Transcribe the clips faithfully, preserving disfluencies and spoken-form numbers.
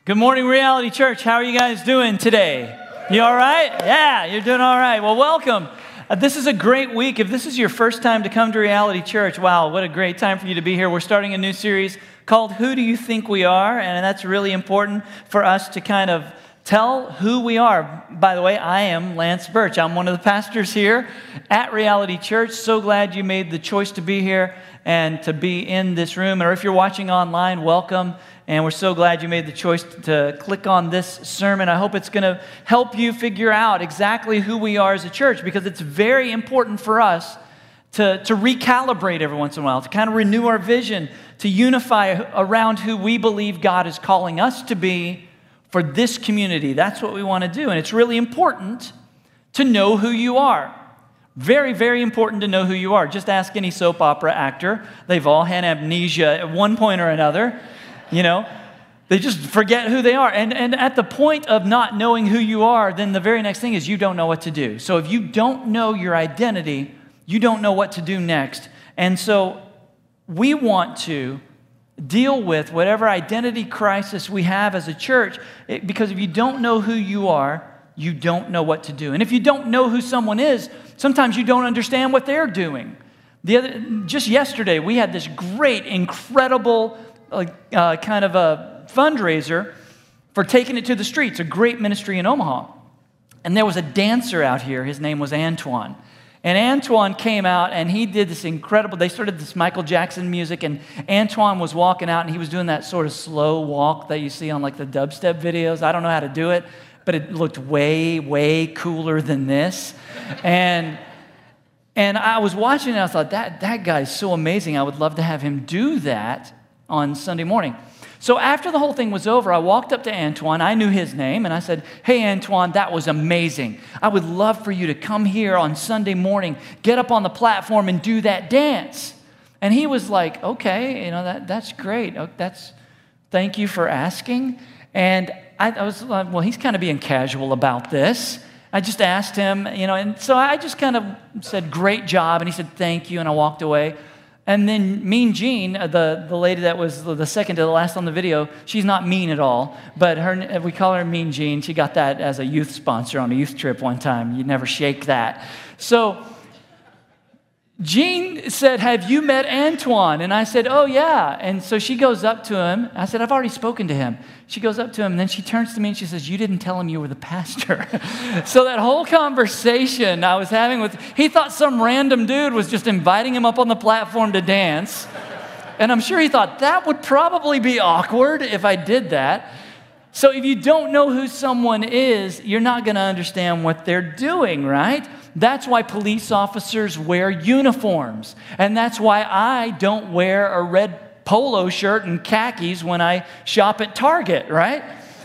Good morning, Reality Church. How are you guys doing today? You all right? Yeah, you're doing all right. Well, welcome. Uh, this is a great week. If this is your first time to come to Reality Church, wow, what a great time for you to be here. We're starting a new series called Who Do You Think We Are? And that's really important for us to kind of tell who we are. By the way, I am Lance Birch. I'm one of the pastors here at Reality Church. So glad you made the choice to be here and to be in this room. Or if you're watching online, welcome. And we're so glad you made the choice to click on this sermon. I hope it's going to help you figure out exactly who we are as a church, because it's very important for us to, to recalibrate every once in a while, to kind of renew our vision, to unify around who we believe God is calling us to be for this community. That's what we want to do. And it's really important to know who you are. Very, very important to know who you are. Just ask any soap opera actor. They've all had amnesia at one point or another. You know, they just forget who they are. And, and at the point of not knowing who you are, then the very next thing is you don't know what to do. So if you don't know your identity, you don't know what to do next. And so we want to deal with whatever identity crisis we have as a church, it, because if you don't know who you are, you don't know what to do. And if you don't know who someone is, sometimes you don't understand what they're doing. The other, just yesterday, we had this great, incredible Uh, kind of a fundraiser for Taking It to the Streets, a great ministry in Omaha. And there was a dancer out here. His name was Antoine. And Antoine came out and he did this incredible, they started this Michael Jackson music, and Antoine was walking out and he was doing that sort of slow walk that you see on like the dubstep videos. I don't know how to do it, but it looked way, way cooler than this. And and I was watching and I thought, that, that guy is so amazing. I would love to have him do that on Sunday morning. So after the whole thing was over, I walked up to Antoine. I knew his name, and I said, "Hey, Antoine, that was amazing. I would love for you to come here on Sunday morning, get up on the platform and do that dance." And he was like, "Okay, you know, that that's great. That's thank you for asking." And I, I was like, well, he's kind of being casual about this. I just asked him, you know, and so I just kind of said, "Great job." And he said, "Thank you." And I walked away. And then Mean Jean, the, the lady that was the second to the last on the video, she's not mean at all, but her we call her Mean Jean. She got that as a youth sponsor on a youth trip one time. You never shake that. So Jean said, "Have you met Antoine?" And I said, "Oh, yeah." And so she goes up to him. I said, "I've already spoken to him." She goes up to him, and then she turns to me and she says, "You didn't tell him you were the pastor." So that whole conversation I was having with, he thought some random dude was just inviting him up on the platform to dance. And I'm sure he thought that would probably be awkward if I did that. So if you don't know who someone is, you're not going to understand what they're doing, right? That's why police officers wear uniforms. And that's why I don't wear a red polo shirt and khakis when I shop at Target, right?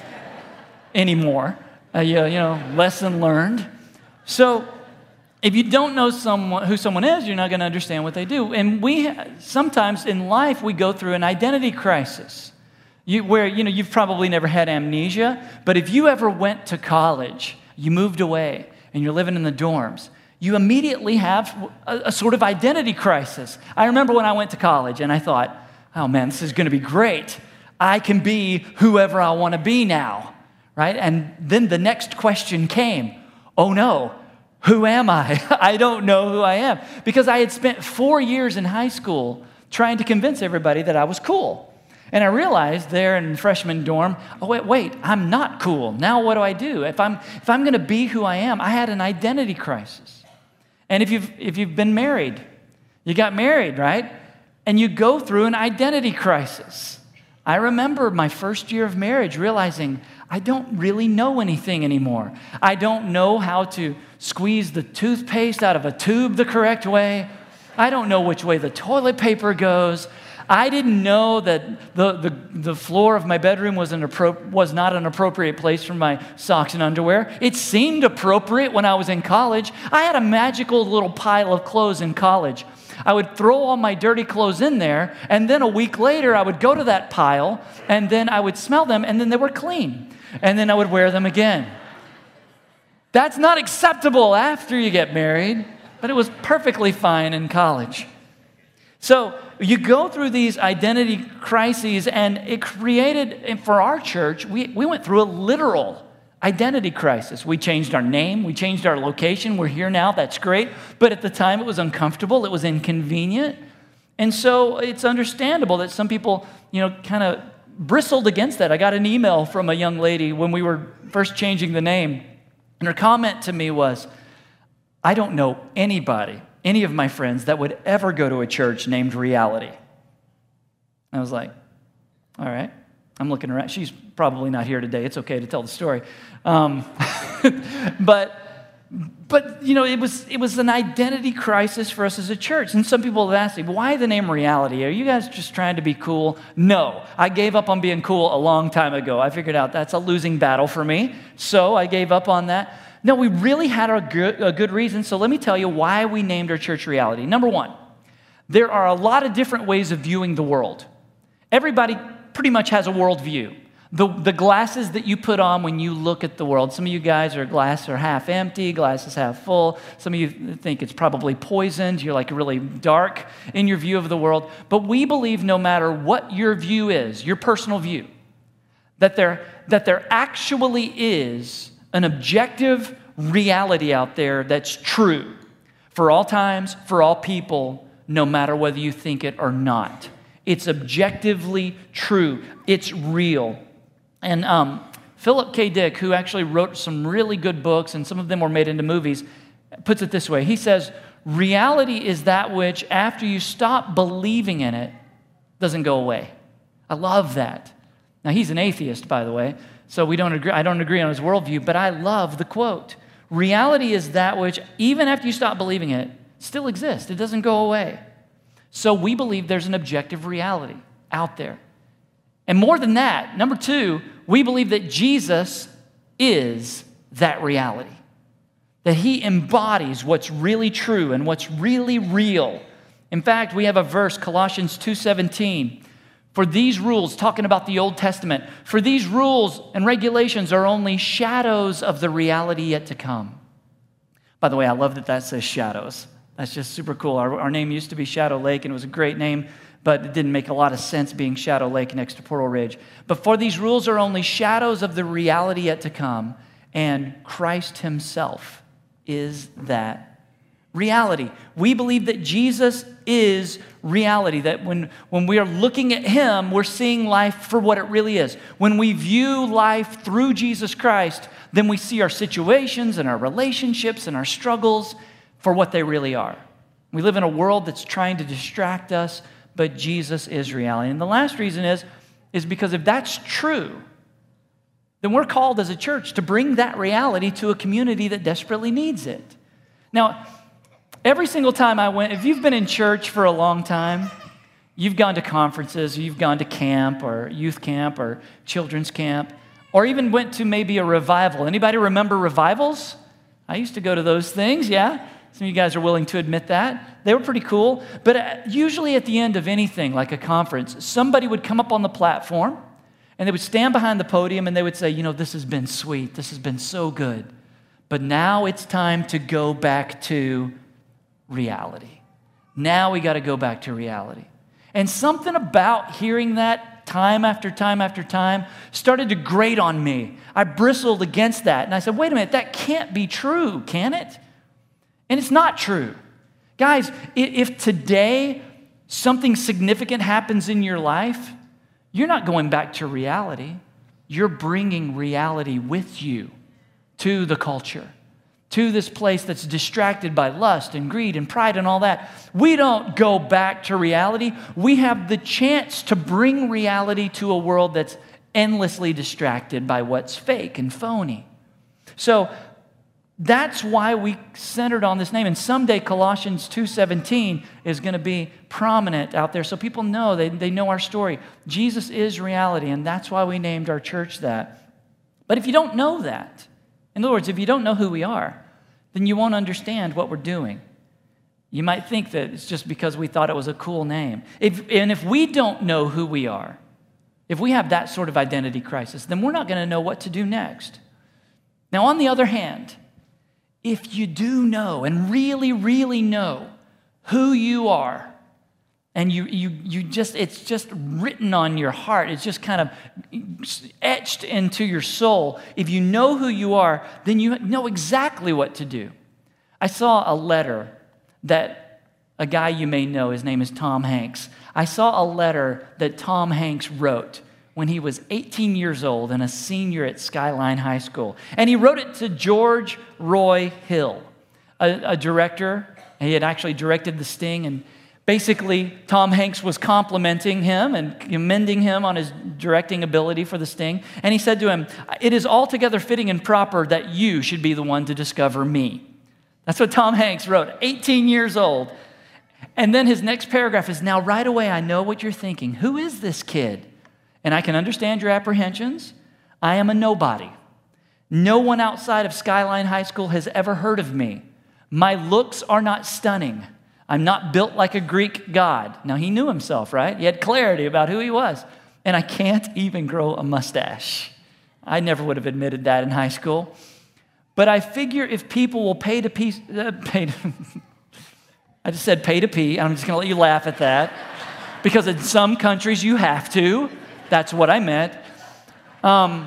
Anymore. Uh, you, you know, lesson learned. So if you don't know someone who someone is, you're not going to understand what they do. And we sometimes in life, we go through an identity crisis. You, where, you know, you've probably never had amnesia, but if you ever went to college, you moved away, and you're living in the dorms, you immediately have a, a sort of identity crisis. I remember when I went to college, and I thought, oh man, this is going to be great. I can be whoever I want to be now, right? And then the next question came, oh no, who am I? I don't know who I am. Because I had spent four years in high school trying to convince everybody that I was cool. And I realized there in freshman dorm, oh, wait, wait, I'm not cool. Now what do I do? If I'm if I'm going to be who I am, I had an identity crisis. And if you've if you've been married, you got married, right? And you go through an identity crisis. I remember my first year of marriage realizing I don't really know anything anymore. I don't know how to squeeze the toothpaste out of a tube the correct way. I don't know which way the toilet paper goes. I didn't know that the, the, the floor of my bedroom was, an appro- was not an appropriate place for my socks and underwear. It seemed appropriate when I was in college. I had a magical little pile of clothes in college. I would throw all my dirty clothes in there, and then a week later, I would go to that pile, and then I would smell them, and then they were clean. And then I would wear them again. That's not acceptable after you get married, but it was perfectly fine in college. So you go through these identity crises, and it created, and for our church, we, we went through a literal identity crisis. We changed our name, we changed our location. We're here now, that's great. But at the time, it was uncomfortable, it was inconvenient. And so it's understandable that some people, you know, kind of bristled against that. I got an email from a young lady when we were first changing the name, and her comment to me was, I don't know anybody, any of my friends, that would ever go to a church named Reality. I was like, all right. I'm looking around. She's probably not here today. It's okay to tell the story. Um, but, but you know, it was it was an identity crisis for us as a church. And some people have asked me, why the name Reality? Are you guys just trying to be cool? No. I gave up on being cool a long time ago. I figured out that's a losing battle for me. So I gave up on that. No, we really had a good, a good reason. So let me tell you why we named our church Reality. Number one, there are a lot of different ways of viewing the world. Everybody pretty much has a worldview. The, the glasses that you put on when you look at the world. Some of you guys are glass are half empty, glass is half full. Some of you think it's probably poisoned. You're like really dark in your view of the world. But we believe no matter what your view is, your personal view, that there, that there actually is an objective reality out there that's true for all times, for all people, no matter whether you think it or not. It's objectively true. It's real. And um, Philip K. Dick, who actually wrote some really good books, and some of them were made into movies, puts it this way. He says, reality is that which, after you stop believing in it, doesn't go away. I love that. Now, he's an atheist, by the way, so we don't agree. I don't agree on his worldview, but I love the quote. Reality is that which, even after you stop believing it, still exists. It doesn't go away. So we believe there's an objective reality out there. And more than that, number two, we believe that Jesus is that reality. That he embodies what's really true and what's really real. In fact, we have a verse, Colossians two seventeen. For these rules, talking about the Old Testament, for these rules and regulations are only shadows of the reality yet to come. By the way, I love that that says shadows. That's just super cool. Our, our name used to be Shadow Lake, and it was a great name, but it didn't make a lot of sense being Shadow Lake next to Portal Ridge. But for these rules are only shadows of the reality yet to come, and Christ himself is that reality. We believe that Jesus is reality, that when, when we are looking at him, we're seeing life for what it really is. When we view life through Jesus Christ, then we see our situations and our relationships and our struggles for what they really are. We live in a world that's trying to distract us, but Jesus is reality. And the last reason is, is because if that's true, then we're called as a church to bring that reality to a community that desperately needs it. Now, every single time I went, if you've been in church for a long time, you've gone to conferences, you've gone to camp or youth camp or children's camp, or even went to maybe a revival. Anybody remember revivals? I used to go to those things, yeah? Some of you guys are willing to admit that. They were pretty cool. But usually at the end of anything, like a conference, somebody would come up on the platform and they would stand behind the podium and they would say, you know, this has been sweet. This has been so good. But now it's time to go back to reality. Now we got to go back to reality. And something about hearing that time after time after time started to grate on me. I bristled against that. And I said, wait a minute, that can't be true, can it? And it's not true. Guys, if today something significant happens in your life, you're not going back to reality. You're bringing reality with you to the culture, to this place that's distracted by lust and greed and pride and all that. We don't go back to reality. We have the chance to bring reality to a world that's endlessly distracted by what's fake and phony. So that's why we centered on this name. And someday Colossians two seventeen is going to be prominent out there so people know, they, they know our story. Jesus is reality, and that's why we named our church that. But if you don't know that, in other words, if you don't know who we are, then you won't understand what we're doing. You might think that it's just because we thought it was a cool name. If, and if we don't know who we are, if we have that sort of identity crisis, then we're not going to know what to do next. Now, on the other hand, if you do know and really, really know who you are, And you, you, you just, it's just written on your heart. It's just kind of etched into your soul. If you know who you are, then you know exactly what to do. I saw a letter that a guy you may know, his name is Tom Hanks. I saw a letter that Tom Hanks wrote when he was eighteen years old and a senior at Skyline High School. And he wrote it to George Roy Hill, a, a director. He had actually directed The Sting, and basically, Tom Hanks was complimenting him and commending him on his directing ability for The Sting. And he said to him, "It is altogether fitting and proper that you should be the one to discover me." That's what Tom Hanks wrote, eighteen years old. And then his next paragraph is, "Now right away I know what you're thinking. Who is this kid? And I can understand your apprehensions. I am a nobody. No one outside of Skyline High School has ever heard of me. My looks are not stunning. I'm not built like a Greek god." Now, he knew himself, right? He had clarity about who he was. "And I can't even grow a mustache." I never would have admitted that in high school. "But I figure if people will pay to pee, uh, pay to, I just said pay to pee. I'm just going to let you laugh at that. Because in some countries you have to. That's what I meant. Um,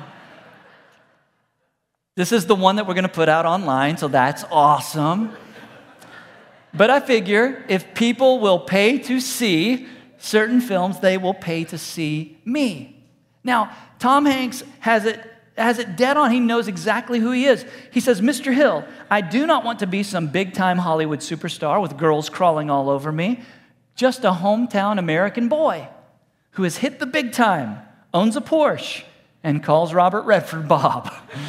this is the one that we're going to put out online, so that's awesome. But I figure if people will pay to see certain films, they will pay to see me." Now, Tom Hanks has it, has it dead on. He knows exactly who he is. He says, "Mister Hill, I do not want to be some big-time Hollywood superstar with girls crawling all over me. Just a hometown American boy who has hit the big time, owns a Porsche, and calls Robert Redford Bob."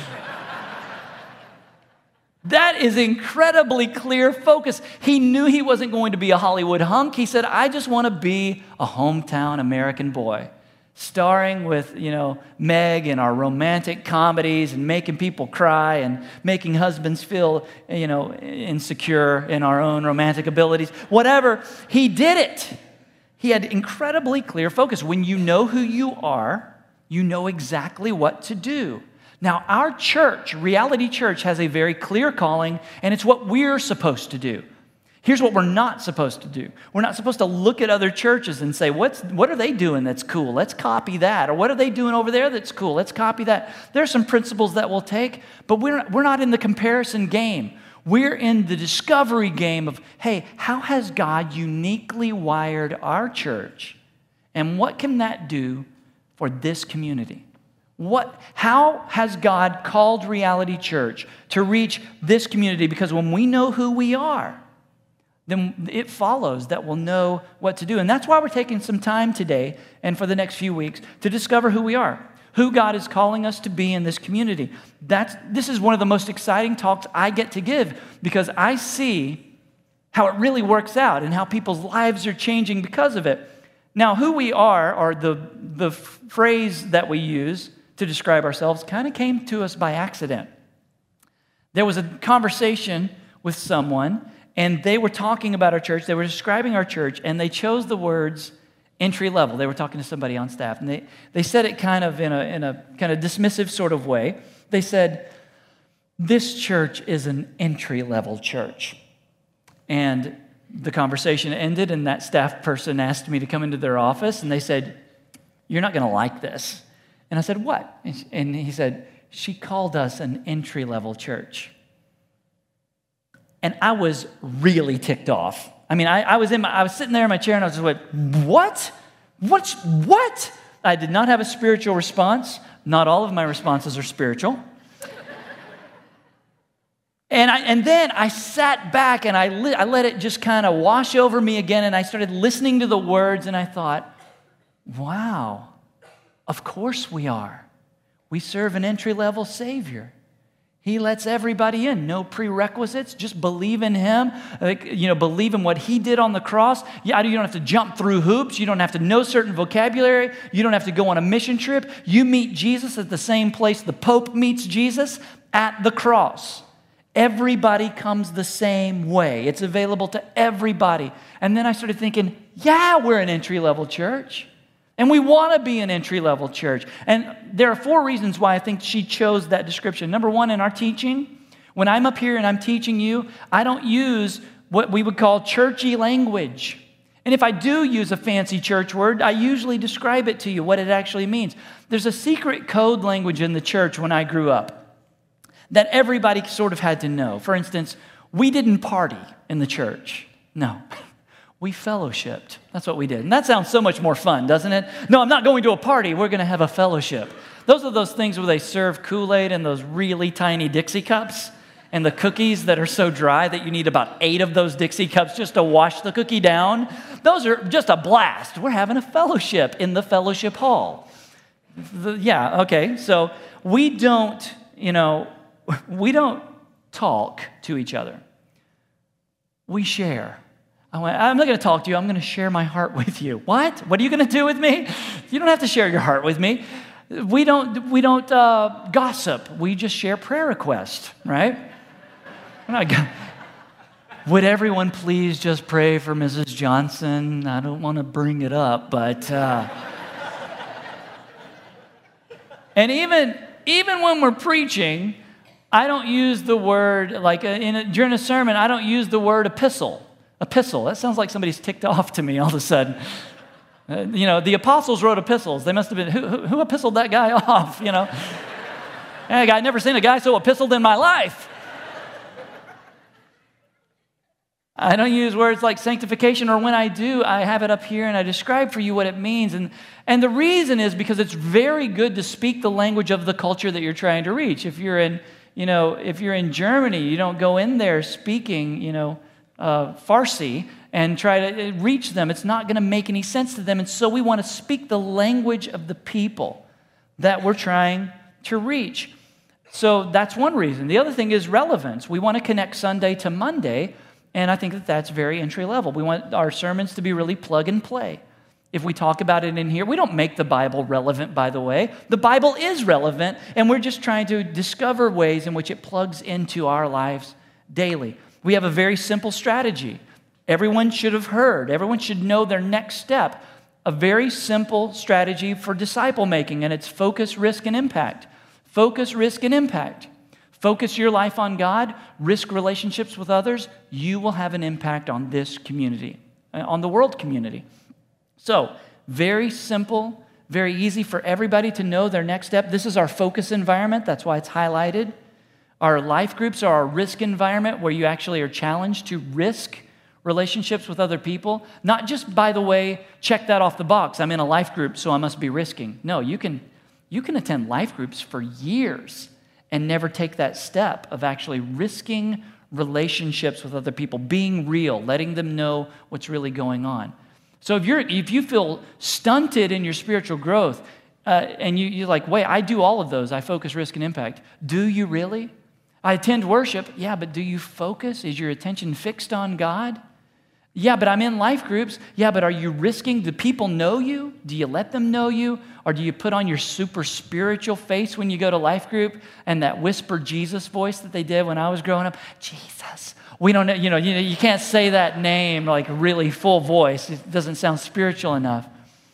That is incredibly clear focus. He knew he wasn't going to be a Hollywood hunk. He said, "I just want to be a hometown American boy, starring with, you know, Meg in our romantic comedies and making people cry and making husbands feel, you know, insecure in our own romantic abilities." Whatever, he did it. He had incredibly clear focus. When you know who you are, you know exactly what to do. Now, our church, Reality Church, has a very clear calling, and it's what we're supposed to do. Here's what we're not supposed to do. We're not supposed to look at other churches and say, What's, what are they doing that's cool? Let's copy that. Or what are they doing over there that's cool? Let's copy that. There are some principles that we'll take, but we're, we're not in the comparison game. We're in the discovery game of, hey, how has God uniquely wired our church? And what can that do for this community? What, how has God called Reality Church to reach this community? Because when we know who we are, then it follows that we'll know what to do. And that's why we're taking some time today and for the next few weeks to discover who we are, who God is calling us to be in this community. That's, this is one of the most exciting talks I get to give because I see how it really works out and how people's lives are changing because of it. Now, who we are, or the, the phrase that we use to describe ourselves, kind of came to us by accident. There was a conversation with someone, and they were talking about our church. They were describing our church, and they chose the words entry level. They were talking to somebody on staff, and they, they said it kind of in a, in a kind of dismissive sort of way. They said, "This church is an entry level church." And the conversation ended, and that staff person asked me to come into their office, and they said, "You're not going to like this." And I said, "What?" And he said, "She called us an entry-level church." And I was really ticked off. I mean, I, I was in my, I was sitting there in my chair, and I was just like, "What? What's what?" I did not have a spiritual response. Not all of my responses are spiritual. And I, and then I sat back, and I, li- I let it just kind of wash over me again, and I started listening to the words, and I thought, wow. Of course we are. We serve an entry-level Savior. He lets everybody in. No prerequisites. Just believe in Him. Like, you know, believe in what He did on the cross. Yeah, you don't have to jump through hoops. You don't have to know certain vocabulary. You don't have to go on a mission trip. You meet Jesus at the same place the Pope meets Jesus, at the cross. Everybody comes the same way. It's available to everybody. And then I started thinking, yeah, we're an entry-level church. And we want to be an entry-level church. And there are four reasons why I think she chose that description. Number one, in our teaching, when I'm up here and I'm teaching you, I don't use what we would call churchy language. And if I do use a fancy church word, I usually describe it to you, what it actually means. There's a secret code language in the church when I grew up that everybody sort of had to know. For instance, we didn't party in the church. No, we fellowshipped. That's what we did. And that sounds so much more fun, doesn't it? No, I'm not going to a party. We're going to have a fellowship. Those are those things where they serve Kool-Aid in those really tiny Dixie cups, and the cookies that are so dry that you need about eight of those Dixie cups just to wash the cookie down. Those are just a blast. We're having a fellowship in the fellowship hall. The, yeah, okay. So we don't, you know, we don't talk to each other. We share. I went, I'm not going to talk to you. I'm going to share my heart with you. What? What are you going to do with me? You don't have to share your heart with me. We don't, we don't uh, gossip. We just share prayer requests, right? Would everyone please just pray for Missus Johnson? I don't want to bring it up, but... Uh, and even, even when we're preaching, I don't use the word, like in a, during a sermon, I don't use the word epistle. Epistle, that sounds like somebody's ticked off to me all of a sudden. Uh, you know, the apostles wrote epistles. They must have been, who, who, who epistled that guy off, you know? Hey, I've never seen a guy so epistled in my life. I don't use words like sanctification, or when I do, I have it up here and I describe for you what it means. And, and the reason is because it's very good to speak the language of the culture that you're trying to reach. If you're in, you know, if you're in Germany, you don't go in there speaking, you know, uh, Farsi and try to reach them. It's not going to make any sense to them. And so we want to speak the language of the people that we're trying to reach. So that's one reason. The other thing is relevance. We want to connect Sunday to Monday. And I think that that's very entry level. We want our sermons to be really plug and play. If we talk about it in here, we don't make the Bible relevant, by the way. The Bible is relevant, and we're just trying to discover ways in which it plugs into our lives daily. We have a very simple strategy. Everyone should have heard. Everyone should know their next step. A very simple strategy for disciple making, and it's focus, risk, and impact. Focus, risk, and impact. Focus your life on God, risk relationships with others, you will have an impact on this community, on the world community. So, very simple, very easy for everybody to know their next step. This is our focus environment, that's why it's highlighted. Our life groups are our risk environment where you actually are challenged to risk relationships with other people. Not just, by the way, check that off the box, I'm in a life group, so I must be risking. No, you can, you can attend life groups for years and never take that step of actually risking relationships with other people, being real, letting them know what's really going on. So if you're if you feel stunted in your spiritual growth, uh, and you, you're like, wait, I do all of those, I focus, risk, and impact. Do you really? I attend worship, yeah, but do you focus? Is your attention fixed on God? Yeah, but I'm in life groups. Yeah, but are you risking? Do people know you? Do you let them know you? Or do you put on your super spiritual face when you go to life group and that whisper Jesus voice that they did when I was growing up? Jesus. We don't know, you know, you know, you can't say that name like really full voice. It doesn't sound spiritual enough.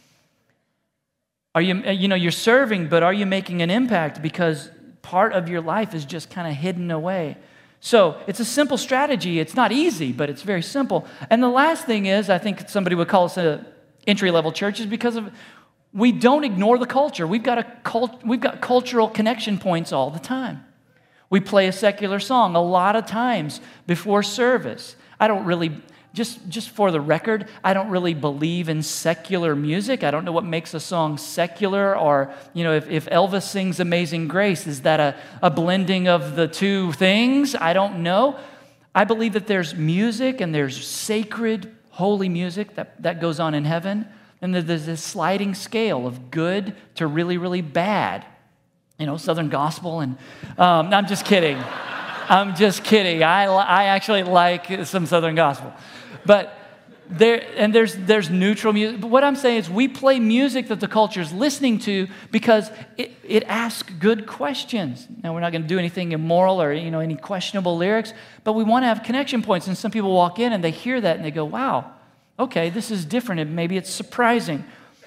Are you, you know, you're serving, but are you making an impact? Because part of your life is just kind of hidden away. So it's a simple strategy. It's not easy, but it's very simple. And the last thing is, I think somebody would call us an entry-level church, is because of we don't ignore the culture. We've got a cult, we've got cultural connection points all the time. We play a secular song a lot of times before service. I don't really, just, just for the record, I don't really believe in secular music. I don't know what makes a song secular, or, you know, if, if Elvis sings Amazing Grace, is that a, a blending of the two things? I don't know. I believe that there's music and there's sacred, holy music that, that goes on in heaven. And there's this sliding scale of good to really, really bad. You know, Southern gospel and, um, no, I'm just kidding. I'm just kidding. I, I actually like some Southern gospel. But there, and there's, there's neutral music. But what I'm saying is we play music that the culture is listening to because it, it asks good questions. Now, we're not going to do anything immoral or, you know, any questionable lyrics, but we want to have connection points. And some people walk in and they hear that and they go, wow, okay, this is different, and maybe it's surprising.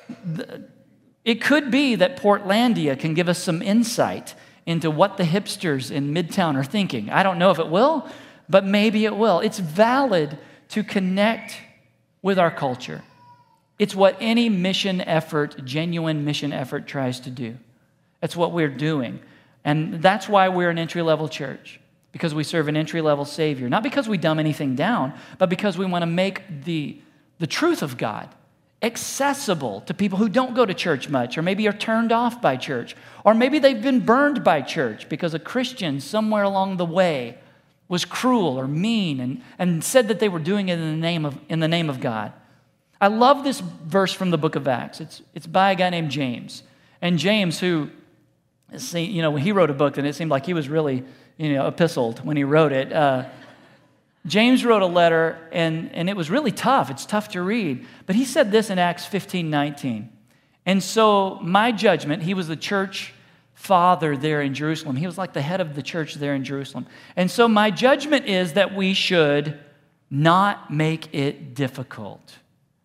It could be that Portlandia can give us some insight into what the hipsters in Midtown are thinking. I don't know if it will, but maybe it will. It's valid to connect with our culture. It's what any mission effort, genuine mission effort, tries to do. That's what we're doing. And that's why we're an entry-level church, because we serve an entry-level Savior. Not because we dumb anything down, but because we want to make the, the truth of God accessible to people who don't go to church much, or maybe are turned off by church, or maybe they've been burned by church because a Christian somewhere along the way was cruel or mean and, and said that they were doing it in the name of, in the name of God. I love this verse from the book of Acts. It's, it's by a guy named James. And James, who, you know, when he wrote a book, then it seemed like he was really, you know, epistled when he wrote it. Uh, James wrote a letter, and, and it was really tough. It's tough to read. But he said this in Acts fifteen nineteen. And so my judgment, he was the church father there in Jerusalem. He was like the head of the church there in Jerusalem. And so my judgment is that we should not make it difficult.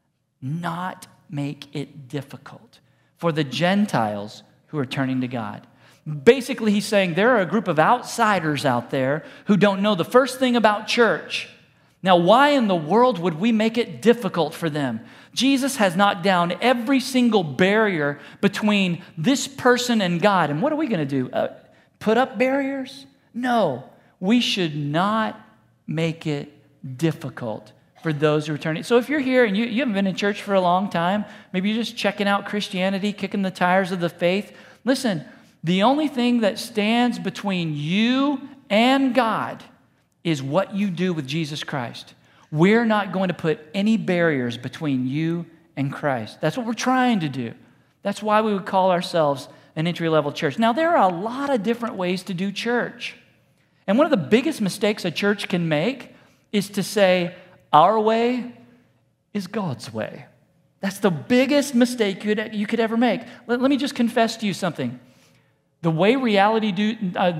Not make it difficult for the Gentiles who are turning to God. Basically, he's saying there are a group of outsiders out there who don't know the first thing about church. Now, why in the world would we make it difficult for them? Jesus has knocked down every single barrier between this person and God. And what are we going to do? Uh, put up barriers? No, we should not make it difficult for those who are turning. So if you're here and you, you haven't been in church for a long time, maybe you're just checking out Christianity, kicking the tires of the faith, listen, the only thing that stands between you and God is what you do with Jesus Christ. We're not going to put any barriers between you and Christ. That's what we're trying to do. That's why we would call ourselves an entry-level church. Now, there are a lot of different ways to do church. And one of the biggest mistakes a church can make is to say, our way is God's way. That's the biggest mistake you could, you could ever make. Let, let me just confess to you something. The way reality do... Uh,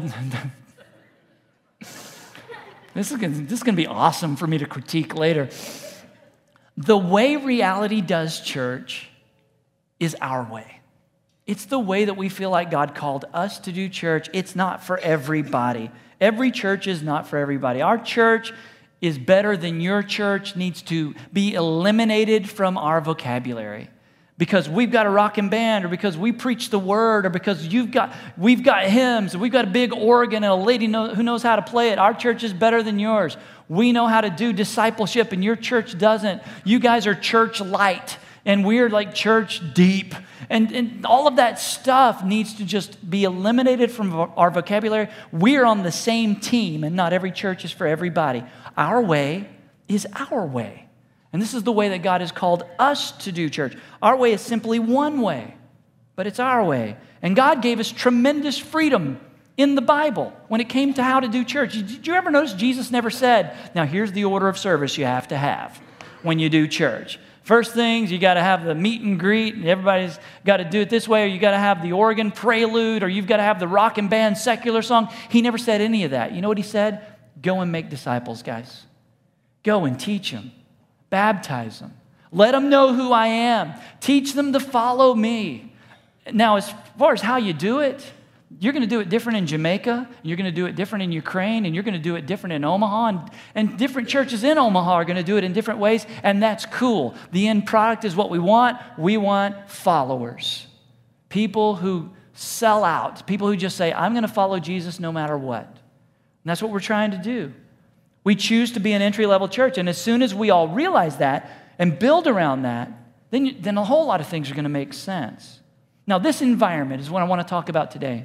this is gonna, this is going to be awesome for me to critique later. The way reality does church is our way. It's the way that we feel like God called us to do church. It's not for everybody. Every church is not for everybody. Our church is better than your church needs to be eliminated from our vocabulary. Because we've got a rockin' band, or because we preach the word, or because you've got, we've got hymns, and we've got a big organ and a lady know, who knows how to play it. Our church is better than yours. We know how to do discipleship, and your church doesn't. You guys are church light, and we're like church deep. And, and all of that stuff needs to just be eliminated from our vocabulary. We're on the same team, and not every church is for everybody. Our way is our way. And this is the way that God has called us to do church. Our way is simply one way, but it's our way. And God gave us tremendous freedom in the Bible when it came to how to do church. Did you ever notice Jesus never said, now here's the order of service you have to have when you do church. First things, you got to have the meet and greet, and everybody's got to do it this way, or you got to have the organ prelude, or you've got to have the rock and band secular song. He never said any of that. You know what he said? Go and make disciples, guys. Go and teach them. Baptize them. Let them know who I am. Teach them to follow me. Now, as far as how you do it, you're going to do it different in Jamaica, you're going to do it different in Ukraine, and you're going to do it different in Omaha, and, and different churches in Omaha are going to do it in different ways, and that's cool. The end product is what we want. We want followers. People who sell out. People who just say, I'm going to follow Jesus no matter what. And that's what we're trying to do. We choose to be an entry-level church, and as soon as we all realize that and build around that, then, you, then a whole lot of things are going to make sense. Now, this environment is what I want to talk about today.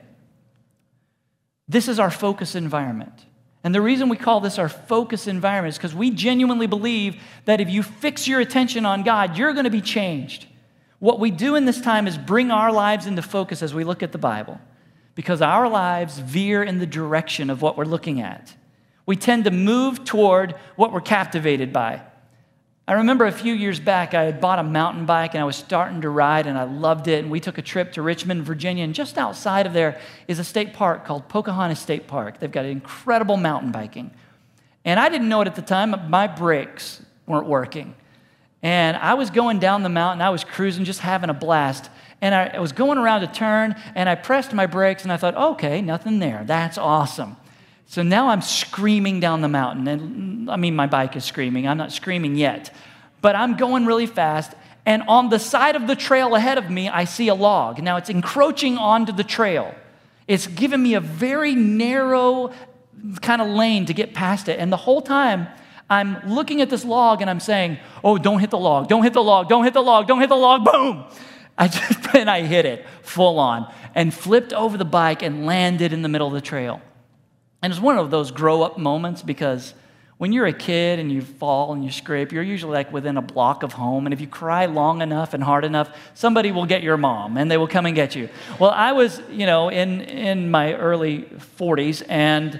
This is our focus environment. And the reason we call this our focus environment is because we genuinely believe that if you fix your attention on God, you're going to be changed. What we do in this time is bring our lives into focus as we look at the Bible, because our lives veer in the direction of what we're looking at. We tend to move toward what we're captivated by. I remember a few years back, I had bought a mountain bike and I was starting to ride and I loved it. And we took a trip to Richmond, Virginia, and just outside of there is a state park called Pocahontas State Park. They've got incredible mountain biking. And I didn't know it at the time, but my brakes weren't working. And I was going down the mountain, I was cruising, just having a blast. And I, I was going around a turn and I pressed my brakes and I thought, okay, nothing there. That's awesome. So now I'm screaming down the mountain. And I mean, my bike is screaming. I'm not screaming yet. but I'm going really fast. And on the side of the trail ahead of me, I see a log. Now, it's encroaching onto the trail. It's given me a very narrow kind of lane to get past it. And the whole time, I'm looking at this log and I'm saying, oh, don't hit the log, don't hit the log, don't hit the log, don't hit the log, boom! I just, and I hit it full on and flipped over the bike and landed in the middle of the trail. And it's one of those grow-up moments because when you're a kid and you fall and you scrape, you're usually like within a block of home. And if you cry long enough and hard enough, somebody will get your mom and they will come and get you. Well, I was, you know, in, in my early forties and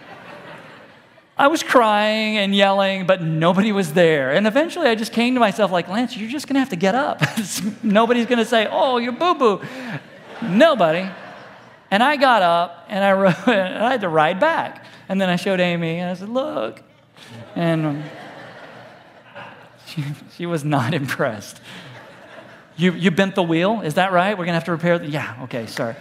I was crying and yelling, but nobody was there. And eventually I just came to myself like, Lance, you're just going to have to get up. Nobody's going to say, oh, you're boo-boo. Nobody. And I got up and I, rode, and I had to ride back. And then I showed Amy and I said, look. And um, she, she was not impressed. You, you bent the wheel? Is that right? We're going to have to repair the... Yeah, okay, sorry.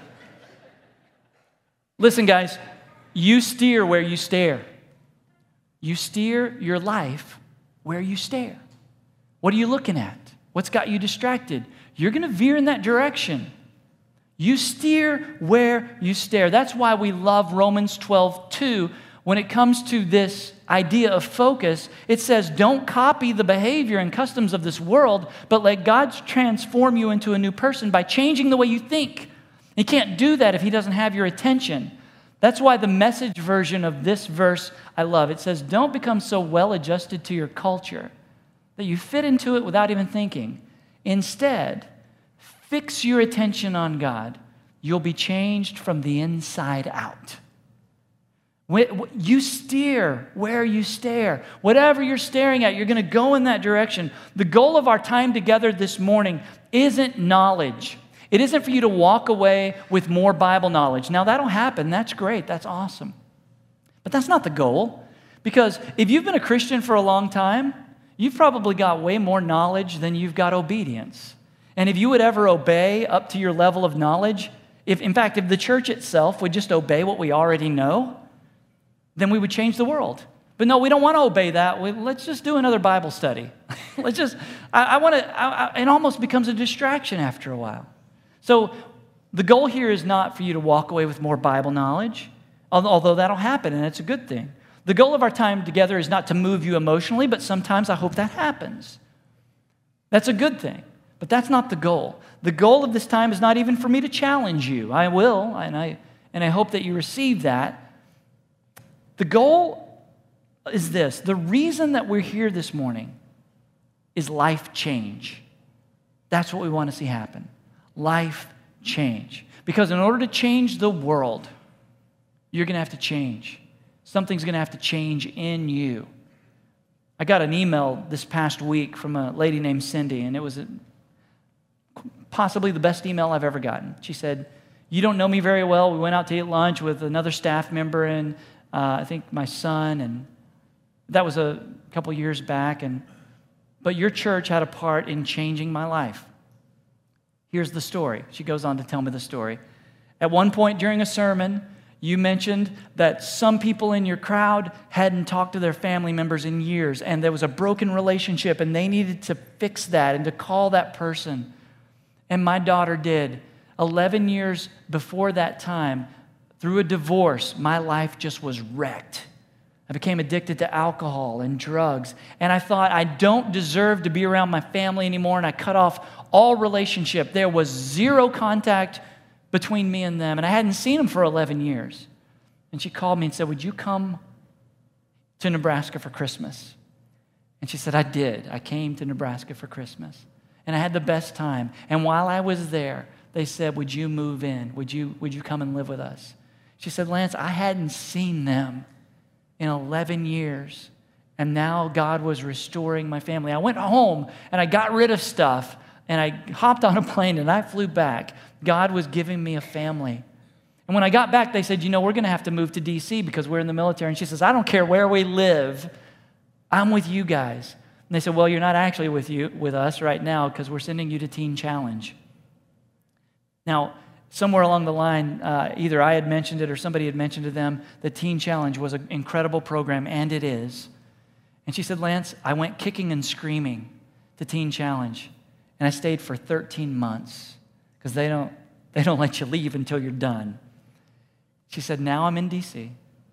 Listen, guys, you steer where you stare. You steer your life where you stare. What are you looking at? What's got you distracted? You're going to veer in that direction. You steer where you stare. That's why we love Romans twelve two. When it comes to this idea of focus, it says, don't copy the behavior and customs of this world, but let God transform you into a new person by changing the way you think. He can't do that if he doesn't have your attention. That's why the Message version of this verse I love. It says, don't become so well adjusted to your culture that you fit into it without even thinking. Instead, fix your attention on God. You'll be changed from the inside out. You steer where you stare. Whatever you're staring at, you're going to go in that direction. The goal of our time together this morning isn't knowledge. It isn't for you to walk away with more Bible knowledge. Now, that'll happen. That's great. That's awesome. But that's not the goal. Because if you've been a Christian for a long time, you've probably got way more knowledge than you've got obedience. And if you would ever obey up to your level of knowledge, if in fact, if the church itself would just obey what we already know, then we would change the world. But no, we don't want to obey that. We, let's just do another Bible study. let's just, I, I want to, I, I, it almost becomes a distraction after a while. So the goal here is not for you to walk away with more Bible knowledge, although that'll happen, and it's a good thing. The goal of our time together is not to move you emotionally, but sometimes I hope that happens. That's a good thing, but that's not the goal. The goal of this time is not even for me to challenge you. I will, and I, and I hope that you receive that. The goal is this. The reason that we're here this morning is life change. That's what we want to see happen. Life change. Because in order to change the world, you're going to have to change. Something's going to have to change in you. I got an email this past week from a lady named Cindy, and it was a, possibly the best email I've ever gotten. She said, you don't know me very well. We went out to eat lunch with another staff member and uh, I think my son, and that was a couple years back. And but your church had a part in changing my life. Here's the story. She goes on to tell me the story. At one point during a sermon, you mentioned that some people in your crowd hadn't talked to their family members in years, and there was a broken relationship, and they needed to fix that and to call that person. And my daughter did. Eleven years before that time, through a divorce, my life just was wrecked. I became addicted to alcohol and drugs, and I thought I don't deserve to be around my family anymore, and I cut off all relationship. There was zero contact between me and them, and I hadn't seen them for eleven years. And she called me and said, would you come to Nebraska for Christmas? And she said, I did. I came to Nebraska for Christmas, and I had the best time. And while I was there, they said, would you move in? Would you, would you come and live with us? She said, Lance, I hadn't seen them in eleven years, and now God was restoring my family. I went home, and I got rid of stuff, and I hopped on a plane, and I flew back. God was giving me a family. And when I got back, they said, you know, we're going to have to move to D C because we're in the military. And she says, I don't care where we live. I'm with you guys. And they said, well, you're not actually with you with us right now because we're sending you to Teen Challenge. Now, somewhere along the line, uh, either I had mentioned it or somebody had mentioned to them that Teen Challenge was an incredible program, and it is. And she said, Lance, I went kicking and screaming to Teen Challenge, and I stayed for thirteen months because they don't, they don't let you leave until you're done. She said, now I'm in D C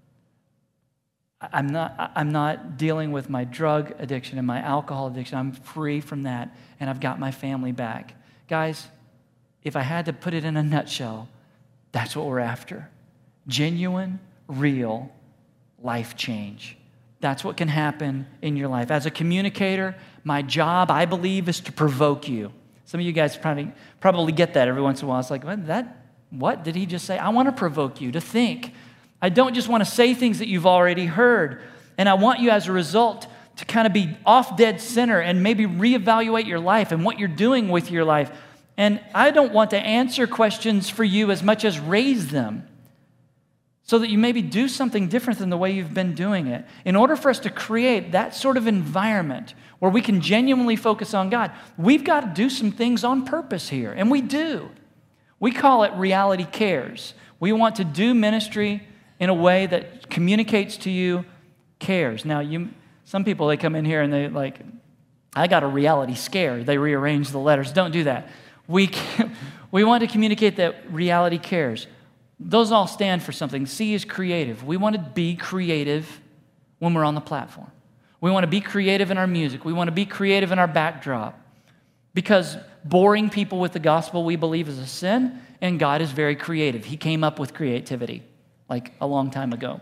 I'm not, I'm not dealing with my drug addiction and my alcohol addiction. I'm free from that, and I've got my family back. Guys, if I had to put it in a nutshell, that's what we're after. Genuine, real life change. That's what can happen in your life. As a communicator, my job, I believe, is to provoke you. Some of you guys probably, probably get that every once in a while. It's like, what, that, what did he just say? I want to provoke you to think. I don't just want to say things that you've already heard. And I want you, as a result, to kind of be off dead center and maybe reevaluate your life and what you're doing with your life. And I don't want to answer questions for you as much as raise them, so that you maybe do something different than the way you've been doing it. In order for us to create that sort of environment where we can genuinely focus on God, we've got to do some things on purpose here, and we do. We call it Reality Cares. We want to do ministry in a way that communicates to you cares. Now, you, some people, they come in here and they like, I got a reality scare. They rearrange the letters. Don't do that. We, we want to communicate that reality cares. Those all stand for something. C is creative. We want to be creative when we're on the platform. We want to be creative in our music. We want to be creative in our backdrop. Because boring people with the gospel, we believe, is a sin, and God is very creative. He came up with creativity like a long time ago.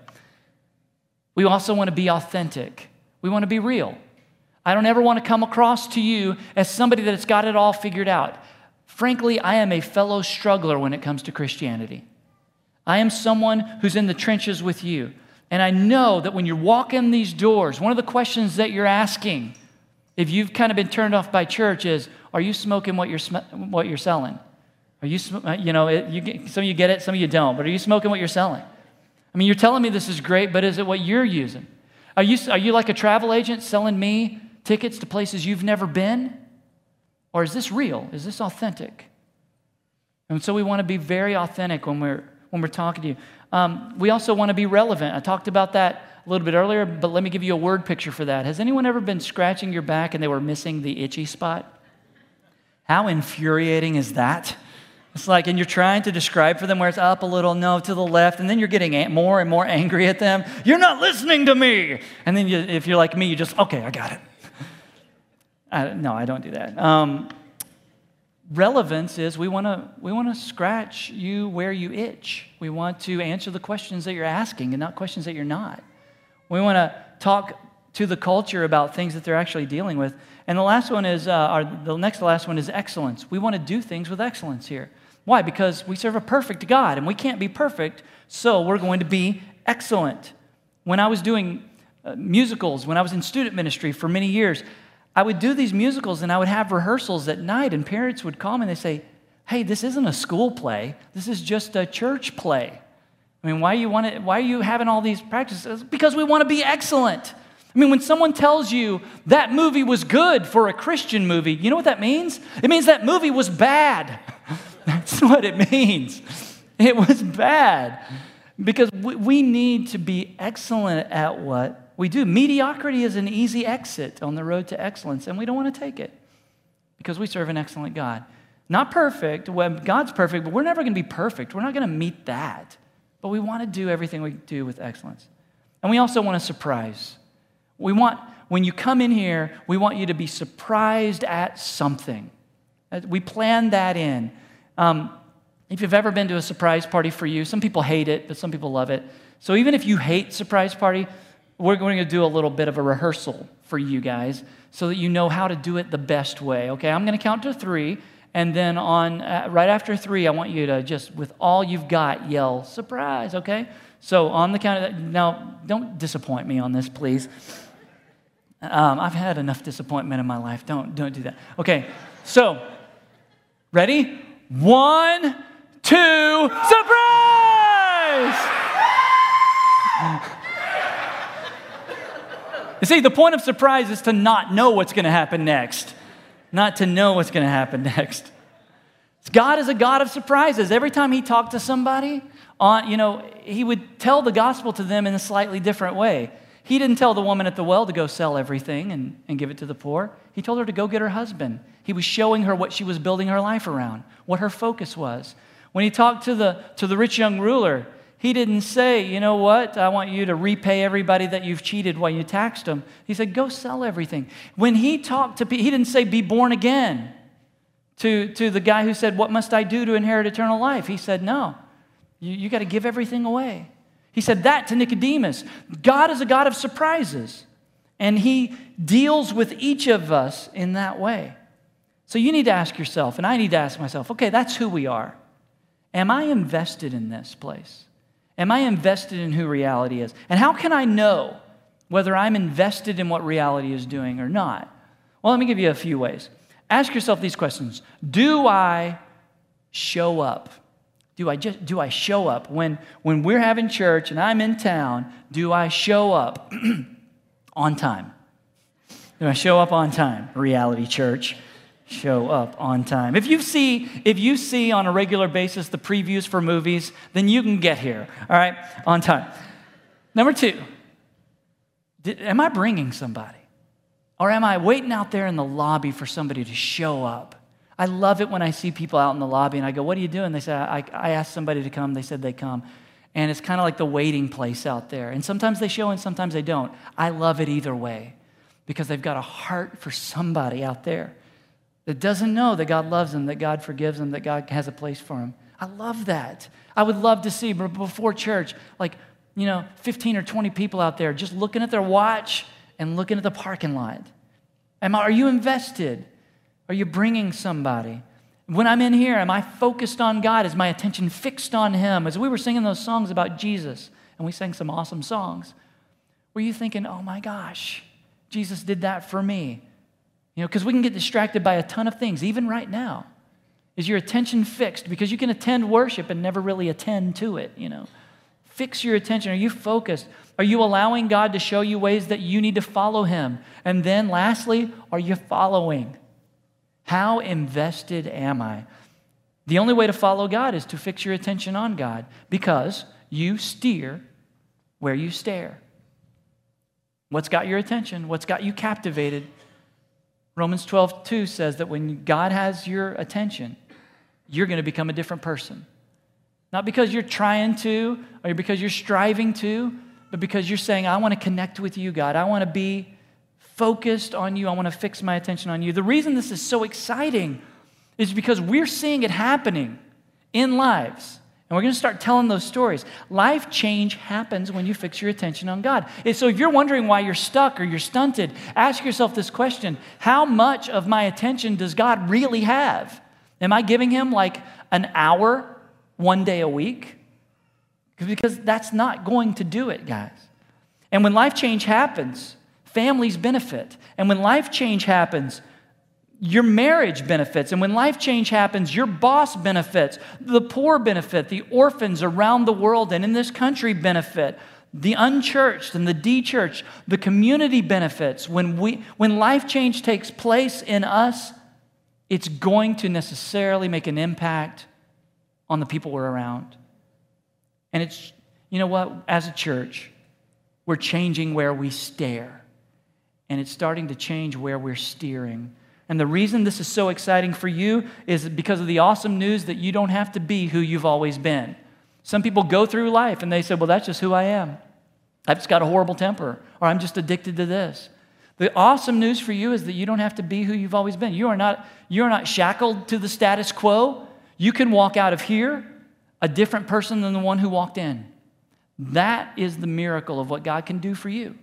We also want to be authentic. We want to be real. I don't ever want to come across to you as somebody that's got it all figured out. Frankly, I am a fellow struggler when it comes to Christianity. I am someone who's in the trenches with you. And I know that when you walk in these doors, one of the questions that you're asking, if you've kind of been turned off by church, is, are you smoking what you're sm- what you're selling? Are you, sm- you know, it, you get, some of you get it, some of you don't, but are you smoking what you're selling? I mean, you're telling me this is great, but is it what you're using? Are you, are you like a travel agent selling me tickets to places you've never been? Or is this real? Is this authentic? And so we want to be very authentic when we're when we're talking to you. Um, we also want to be relevant. I talked about that a little bit earlier, but let me give you a word picture for that. Has anyone ever been scratching your back and they were missing the itchy spot? How infuriating is that? It's like, and you're trying to describe for them where it's up a little, no, to the left, and then you're getting more and more angry at them. You're not listening to me. And then you, if you're like me, you just, okay, I got it. I, no, I don't do that. Um, relevance is we want to we want to scratch you where you itch. We want to answer the questions that you're asking and not questions that you're not. We want to talk to the culture about things that they're actually dealing with. And the last one is, uh, or the next to last one is excellence. We want to do things with excellence here. Why? Because we serve a perfect God, and we can't be perfect, so we're going to be excellent. When I was doing uh, musicals, when I was in student ministry for many years, I would do these musicals, and I would have rehearsals at night, and parents would call me, and they say, hey, this isn't a school play. This is just a church play. I mean, why, you want to, why are you having all these practices? Because we want to be excellent. I mean, when someone tells you that movie was good for a Christian movie, you know what that means? It means that movie was bad. That's what it means. It was bad. Because we need to be excellent at what we do. Mediocrity is an easy exit on the road to excellence, and we don't want to take it because we serve an excellent God. Not perfect. Well, God's perfect, but we're never going to be perfect. We're not going to meet that. But we want to do everything we do with excellence. And we also want to surprise. We want, when you come in here, we want you to be surprised at something. We plan that in. Um, if you've ever been to a surprise party for you, some people hate it, but some people love it. So even if you hate surprise party, we're going to do a little bit of a rehearsal for you guys so that you know how to do it the best way. Okay, I'm going to count to three, and then on uh, right after three, I want you to just, with all you've got, yell, surprise, okay? So on the count of that, now, don't disappoint me on this, please. Um, I've had enough disappointment in my life. Don't, don't do that. Okay, so, ready? One, two, surprise! You see, the point of surprise is to not know what's going to happen next, not to know what's going to happen next. God is a God of surprises. Every time he talked to somebody, on, you know, he would tell the gospel to them in a slightly different way. He didn't tell the woman at the well to go sell everything and, and give it to the poor. He told her to go get her husband. He was showing her what she was building her life around, what her focus was. When he talked to the, to the rich young ruler, he didn't say, you know what, I want you to repay everybody that you've cheated while you taxed them. He said, go sell everything. When he talked to people, he didn't say, be born again. To, to the guy who said, what must I do to inherit eternal life? He said, no, you, you got to give everything away. He said that to Nicodemus. God is a God of surprises, and he deals with each of us in that way. So you need to ask yourself, and I need to ask myself, okay, that's who we are. Am I invested in this place? Am I invested in who reality is? And how can I know whether I'm invested in what reality is doing or not? Well, let me give you a few ways. Ask yourself these questions. Do I show up? Do I just do I show up when when we're having church and I'm in town? Do I show up on time? Do I show up on time? Reality church, show up on time. If you see if you see on a regular basis the previews for movies, then you can get here. All right, on time. Number two, did, am I bringing somebody? Or am I waiting out there in the lobby for somebody to show up? I love it when I see people out in the lobby and I go, what are you doing? They say, I, I asked somebody to come. They said they come. And it's kind of like the waiting place out there. And sometimes they show and sometimes they don't. I love it either way because they've got a heart for somebody out there that doesn't know that God loves them, that God forgives them, that God has a place for them. I love that. I would love to see before church, like, you know, fifteen or twenty people out there just looking at their watch and looking at the parking lot. Am I, are you invested? Are you bringing somebody? When I'm in here, am I focused on God? Is my attention fixed on Him? As we were singing those songs about Jesus, and we sang some awesome songs, were you thinking, oh my gosh, Jesus did that for me? You know, because we can get distracted by a ton of things, even right now. Is your attention fixed? Because you can attend worship and never really attend to it, you know. Fix your attention. Are you focused? Are you allowing God to show you ways that you need to follow Him? And then lastly, are you following? How invested am I? The only way to follow God is to fix your attention on God because you steer where you stare. What's got your attention? What's got you captivated? Romans twelve two says that when God has your attention, you're going to become a different person. Not because you're trying to or because you're striving to, but because you're saying, I want to connect with you, God. I want to be focused on you. I want to fix my attention on you. The reason this is so exciting is because we're seeing it happening in lives. And we're going to start telling those stories. Life change happens when you fix your attention on God. And so if you're wondering why you're stuck or you're stunted, ask yourself this question. How much of my attention does God really have? Am I giving Him like an hour one day a week? Because that's not going to do it, guys. And when life change happens, families benefit. And when life change happens, your marriage benefits. And when life change happens, your boss benefits. The poor benefit. The orphans around the world and in this country benefit. The unchurched and the de-churched, the community benefits. When we, when life change takes place in us, it's going to necessarily make an impact on the people we're around. And it's, you know what, as a church, we're changing where we stare. And it's starting to change where we're steering. And the reason this is so exciting for you is because of the awesome news that you don't have to be who you've always been. Some people go through life and they say, well, that's just who I am. I've just got a horrible temper, or I'm just addicted to this. The awesome news for you is that you don't have to be who you've always been. You are not, you are not shackled to the status quo. You can walk out of here a different person than the one who walked in. That is the miracle of what God can do for you.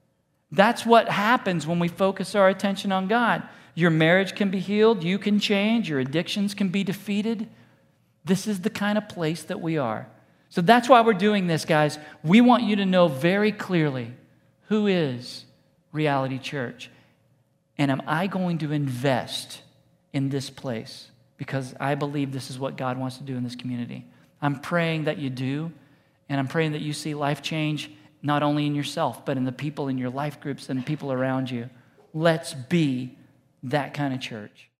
That's what happens when we focus our attention on God. Your marriage can be healed. You can change. Your addictions can be defeated. This is the kind of place that we are. So that's why we're doing this, guys. We want you to know very clearly who is Reality Church. And am I going to invest in this place? Because I believe this is what God wants to do in this community. I'm praying that you do. And I'm praying that you see life change not only in yourself, but in the people in your life groups and people around you. Let's be that kind of church.